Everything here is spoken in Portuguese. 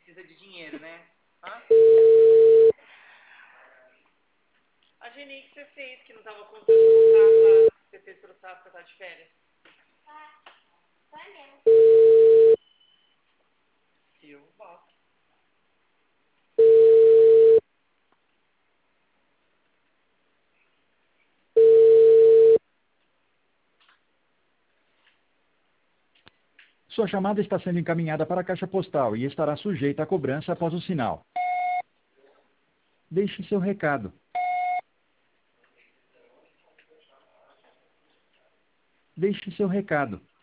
precisa de dinheiro, né? Hã? A Geni, que você fez que não tava contando pro Safra? Você fez pro Safra tá de férias? Foi mesmo. Fio box. Sua chamada está sendo encaminhada para a caixa postal e estará sujeita a cobrança após o sinal. Deixe seu recado. Deixe seu recado.